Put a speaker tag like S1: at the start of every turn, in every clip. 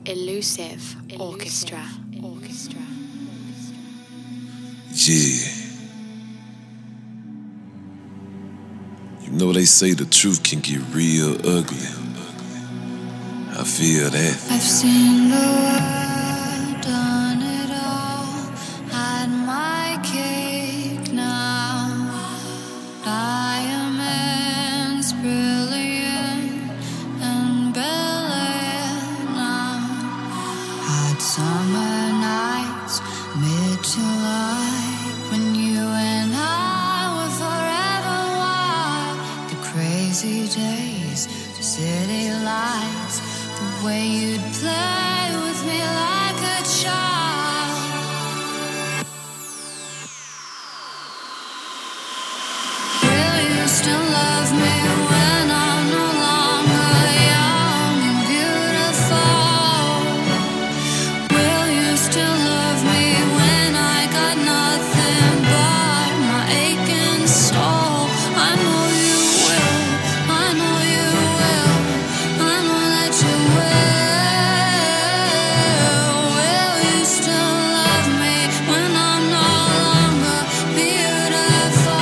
S1: Elusive Orchestra.
S2: Yeah. You know they say the truth can get real ugly. I feel that.
S3: I've seen the world, done it all, had my cake now. Diamonds brilliant and Bel-Air now. Hot summer nights, mid-July, when you and I were forever wild. The crazy days, the city lights, the way you'd play with me like a child. Will you still love me when I'm no longer young and beautiful? Will you still love me when I got nothing but my aching soul? I know you will, I know you will, I know that you will. Will you still love me when I'm no longer beautiful?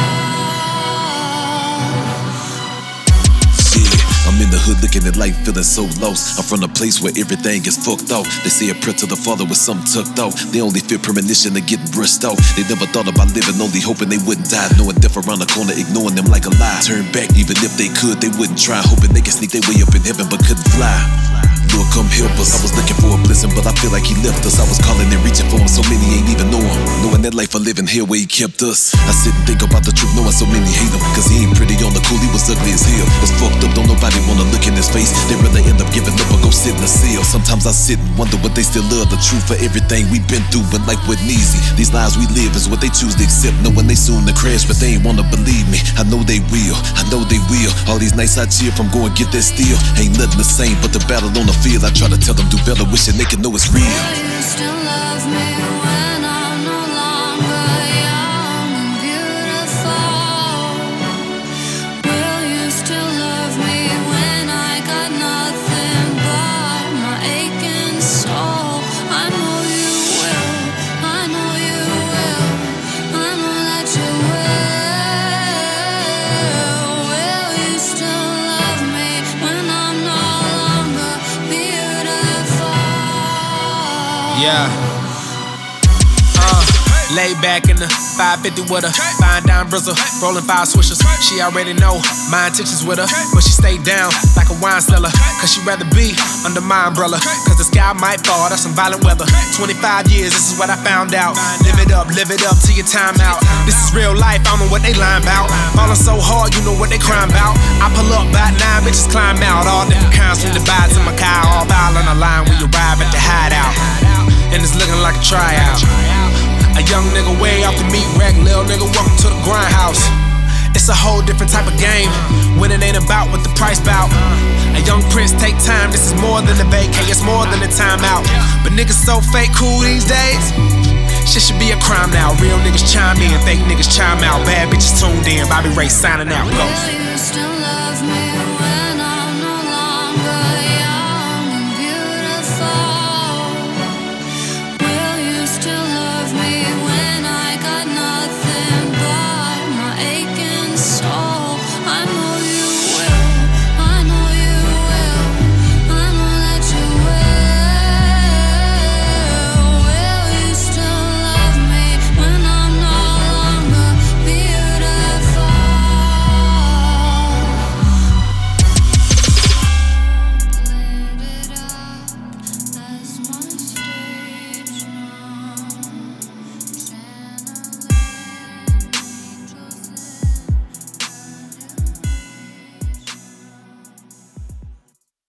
S2: Yeah, I'm in the hood looking at life feeling so lost. I'm from a place where everything is fucked off. They say a prayer to the Father with something tucked off. They only fear premonition of getting brushed off. They never thought about living, only hoping they wouldn't die. Knowing death around the corner, ignoring them like a lie. Turn back, even if they could, they wouldn't try. Hoping they could sneak their way up in heaven, but couldn't fly. Lord, come help us. I was looking for a blessing, but I feel like he left us. I was calling and reaching for him, so many ain't even know him. Knowing that life of living here where he kept us. I sit and think about the truth, knowing so many hate him. Cause he ain't pretty on the cool, he was ugly as hell. It's fucked up, don't nobody wanna look in his face. They rather end up giving up or go sit in the cell. Sometimes I sit and wonder what they still love. The truth for everything we've been through when life wasn't easy. These lives we live is what they choose to accept. Knowing they soon to crash, but they ain't wanna believe me. I know they will, I know they will. All these nights I cheer from going get that steel. Ain't nothing the same but the battle on the field. I try to tell them do better, wishing they can know it's real.
S3: Will you still love me when I'm no longer young and beautiful? Will you still love me when I got nothing but my aching soul? I know you will, I know you will, I know that you will. Will you still love me when I'm no longer beautiful?
S4: Yeah. Lay back in the 550 with her, fine dime bristle, rolling 5 swishers. She already know my intentions with her, but she stayed down like a wine cellar. Cause she rather be under my umbrella. Cause the sky might fall, that's some violent weather. 25 years, this is what I found out. Live it up till your time out. This is real life, I don't know what they lying about. Falling so hard, you know what they crying about. I pull up by 9 bitches climb out. All different kinds from the vibes in my car. All foul on the line when you arrive at the hideout. And it's looking like a tryout. A young nigga way off the meat rack, lil' nigga welcome to the grindhouse. It's a whole different type of game, when it ain't about what the price bout. A young prince take time, this is more than a vacay, it's more than a timeout. But niggas so fake cool these days, shit should be a crime now. Real niggas chime in, fake niggas chime out. Bad bitches tuned in, Bobby Ray signing out. Go.
S3: Will you still love me